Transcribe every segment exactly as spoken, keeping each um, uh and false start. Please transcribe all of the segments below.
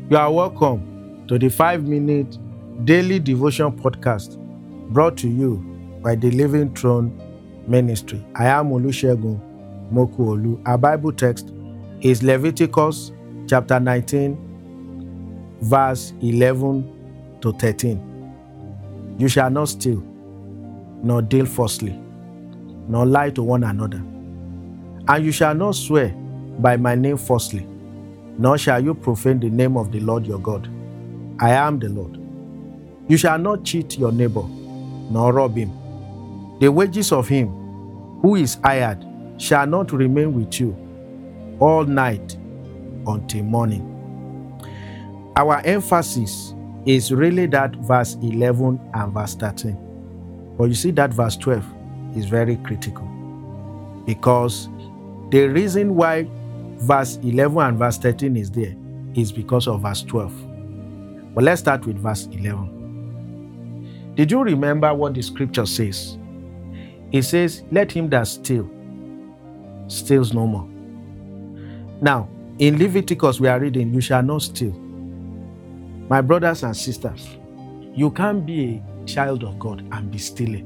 You are welcome to the five-minute daily devotion podcast brought to you by the Living Throne Ministry. I am Olusegun Mokuolu. Our Bible text is Leviticus chapter nineteen, verse eleven to thirteen. You shall not steal, nor deal falsely, nor lie to one another. And you shall not swear by my name falsely, nor shall you profane the name of the Lord your God. I am the Lord. You shall not cheat your neighbor, nor rob him. The wages of him who is hired shall not remain with you all night until morning. Our emphasis is really that verse eleven and verse thirteen. But you see that verse twelve is very critical, because the reason why verse eleven and verse thirteen is there is because of verse twelve. But let's start with verse eleven. Did you remember what the scripture says? It says, let him that steal, steals no more. Now, in Leviticus we are reading, you shall not steal. My brothers and sisters, you can't be a child of God and be stealing.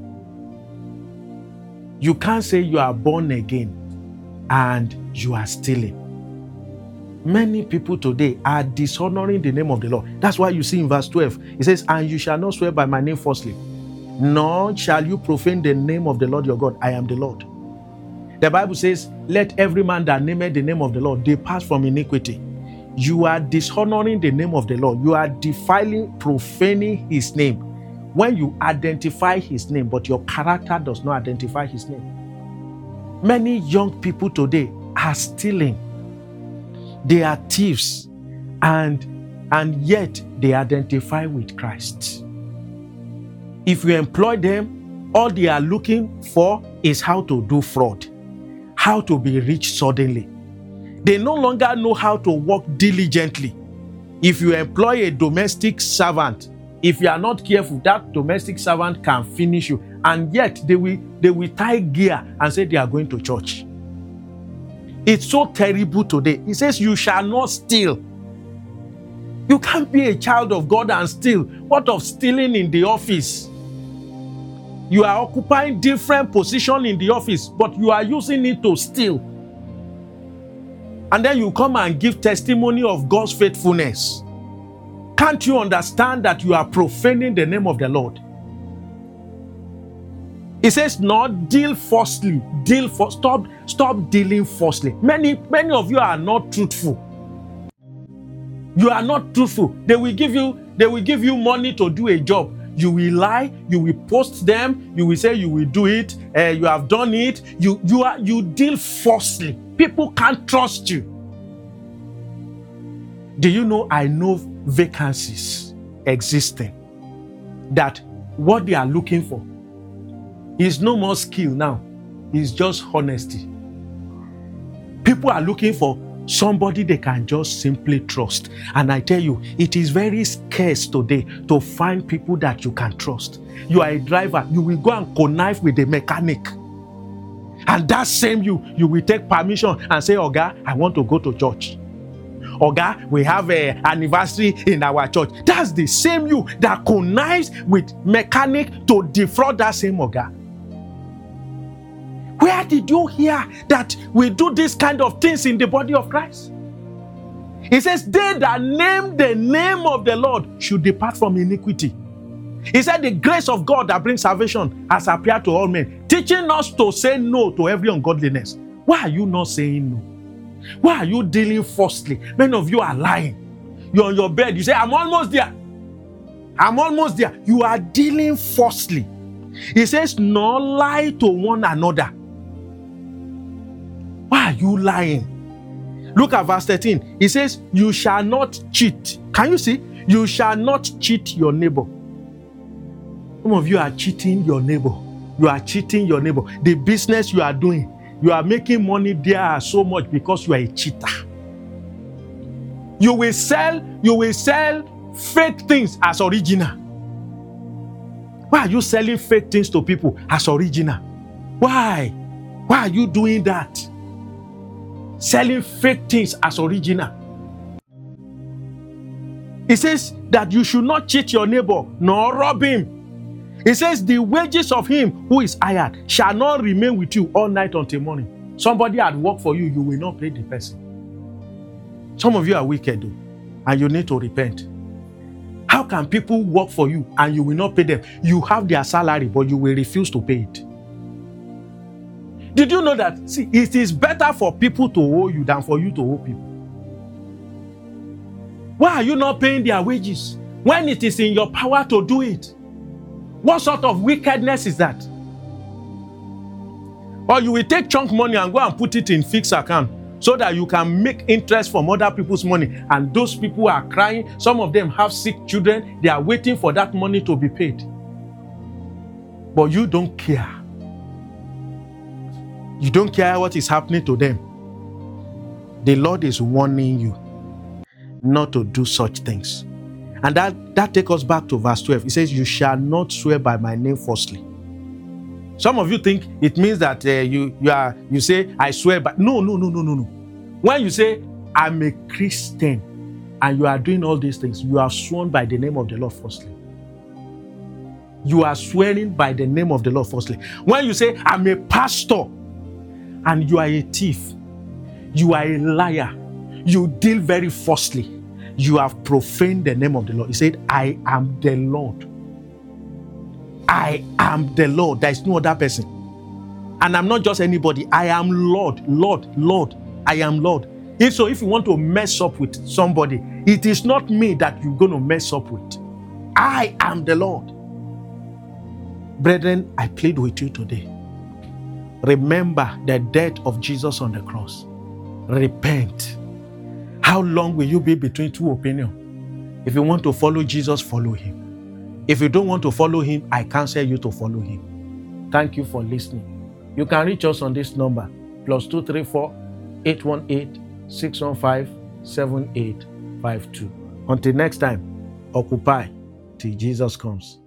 You can't say you are born again and you are stealing. Many people today are dishonoring the name of the Lord. That's why you see in verse twelve, it says, and you shall not swear by my name falsely, nor shall you profane the name of the Lord your God. I am the Lord. The Bible says, let every man that nameth the name of the Lord depart from iniquity. You are dishonoring the name of the Lord. You are defiling, profaning his name when you identify his name, but your character does not identify his name. Many young people today are stealing. They are thieves, and, and yet they identify with Christ. If you employ them, all they are looking for is how to do fraud, how to be rich suddenly. They no longer know how to work diligently. If you employ a domestic servant, if you are not careful, that domestic servant can finish you. And yet they will, they will tie gear and say they are going to church. It's so terrible today. It says you shall not steal. You can't be a child of God and steal. What of stealing in the office? You are occupying different positions in the office, but you are using it to steal. And then you come and give testimony of God's faithfulness. Can't you understand that you are profaning the name of the Lord? It says, not deal falsely. Deal for stop, stop dealing falsely. Many, many of you are not truthful. You are not truthful. They will give you, they will give you money to do a job. You will lie, you will post them, you will say you will do it, uh, you have done it. You, you are, you deal falsely. People can't trust you. Do you know, I know vacancies existing that what they are looking for is no more skill now. It's just honesty. People are looking for somebody they can just simply trust. And I tell you, it is very scarce today to find people that you can trust. You are a driver, you will go and connive with a mechanic. And that same you, you will take permission and say, Oga, I want to go to church. Oga, we have an anniversary in our church. That's the same you that connives with mechanic to defraud that same Oga. Where did you hear that we do this kind of things in the body of Christ? He says, they that name the name of the Lord should depart from iniquity. He said, the grace of God that brings salvation has appeared to all men, teaching us to say no to every ungodliness. Why are you not saying no? Why are you dealing falsely? Many of you are lying. You're on your bed, you say, I'm almost there. I'm almost there. You are dealing falsely. He says, nor lie to one another. Why are you lying? Look at verse thirteen. He says, you shall not cheat. Can you see? You shall not cheat your neighbor. Some of you are cheating your neighbor. You are cheating your neighbor. The business you are doing, you are making money there so much because you are a cheater. You will sell, you will sell fake things as original. Why are you selling fake things to people as original? Why? Why are you doing that? Selling fake things as original. He says that you should not cheat your neighbor, nor rob him. He says the wages of him who is hired shall not remain with you all night until morning. Somebody had worked for you, you will not pay the person. Some of you are wicked though, and you need to repent. How can people work for you and you will not pay them? You have their salary, but you will refuse to pay it. Did you know that? See, it is better for people to owe you than for you to owe people. Why are you not paying their wages when it is in your power to do it? What sort of wickedness is that? Or you will take chunk money and go and put it in fixed account so that you can make interest from other people's money, and those people are crying. Some of them have sick children. They are waiting for that money to be paid. But you don't care. You don't care what is happening to them. The Lord is warning you not to do such things. And that, that takes us back to verse twelve. It says, you shall not swear by my name falsely. Some of you think it means that uh, you, you, are, you say, I swear by... No, no, no, no, no, no. When you say, I'm a Christian, and you are doing all these things, you are sworn by the name of the Lord falsely. You are swearing by the name of the Lord falsely. When you say, I'm a pastor, and you are a thief, you are a liar, you deal very falsely, you have profaned the name of the Lord. He said, I am the Lord. I am the Lord. There is no other person. And I'm not just anybody. I am Lord, Lord, Lord. I am Lord. If so, if you want to mess up with somebody, it is not me that you're going to mess up with. I am the Lord. Brethren, I plead with you today. Remember the death of Jesus on the cross. Repent. How long will you be between two opinions? If you want to follow Jesus, follow him. If you don't want to follow him, I counsel you to follow him. Thank you for listening. You can reach us on this number, plus two three four, eight one eight, six one five, seven eight five two. Until next time, occupy till Jesus comes.